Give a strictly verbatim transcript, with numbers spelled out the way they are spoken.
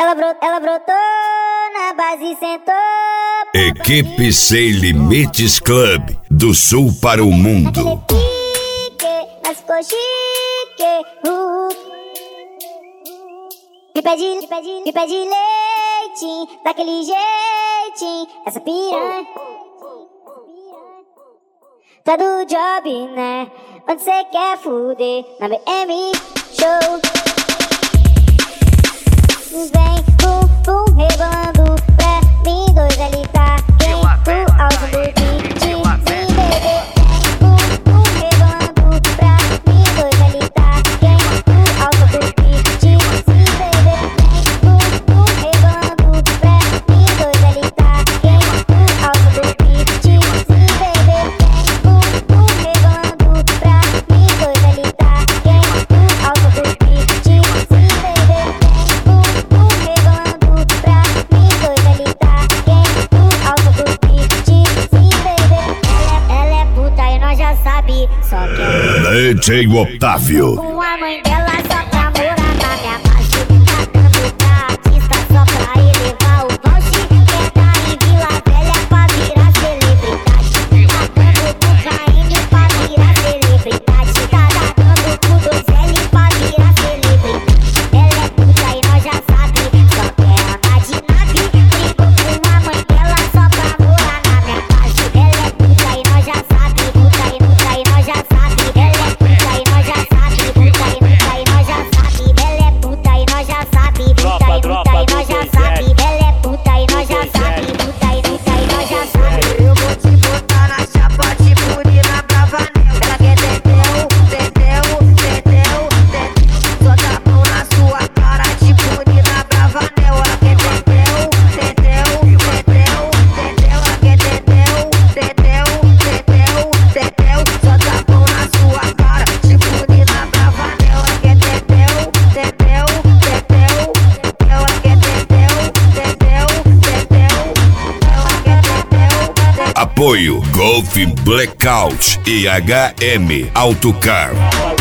ela brotou, ela brotou na base e sentou. Equipe Sem Limites Club, do sul para o mundo. Pique, mas ficou chique. Uh. Me pede, me pede, me pede leite, daquele jeitinho, essa piranha. Tá do job, né? Onde cê quer fuder? Na B M Show. Vem, pum, pum, rebolando pra mim, dois L tá quente, ao som do beat, sim, bebê. Pum, pum, rebolando pra mim, dois L tá quente, ao som do beat, sim, bebê. Pum, pum, rebolando pra mim, dois L tá quente, ao som do beat, sim, bebê. Pum, pum, rebolando pra mim, dois L tá quente, ao som do beat, sim, bebê. Só quer D J Otávio. com a mãe dela só pra morar na minha base. Tá dando pra artista só pra elevar o poste. Quer tá em Vila Velha pra virar celebridade. Tá dando pro Caine pra virar celebridade. Tá dando pro dois L pra virar celebridade. Ela é puta e nós já sabe, só quer andar de nave. Brigou com a mãe dela só pra morar na minha base. Ela é puta e nós já sabe, puta e puta e nós já sabe. Ela é puta e nós já sabe, puta e puta e nós já sabe. Ela é puta e nós já sabe, puta e puta e nós já sabe. Ela é puta e nós já sabe, puta e puta e nós já sabe. Eu vou te botar na chapa, te punir na Bravanel. Ela quer teteu, teteu, teteu, teteu. Só dá mão na sua cara, te punir na Bravanel. Ela quer teteu, teteu, teteu, teteu. Ela quer teteu, teteu, teteu, teteu. Só dá mão na sua cara, te punir na Bravanel. Ela quer teteu, teteu, teteu. Ela quer teteu, teteu, teteu. Ela quer teteu, teteu. Apoio Golf Blackout e H M Autocar.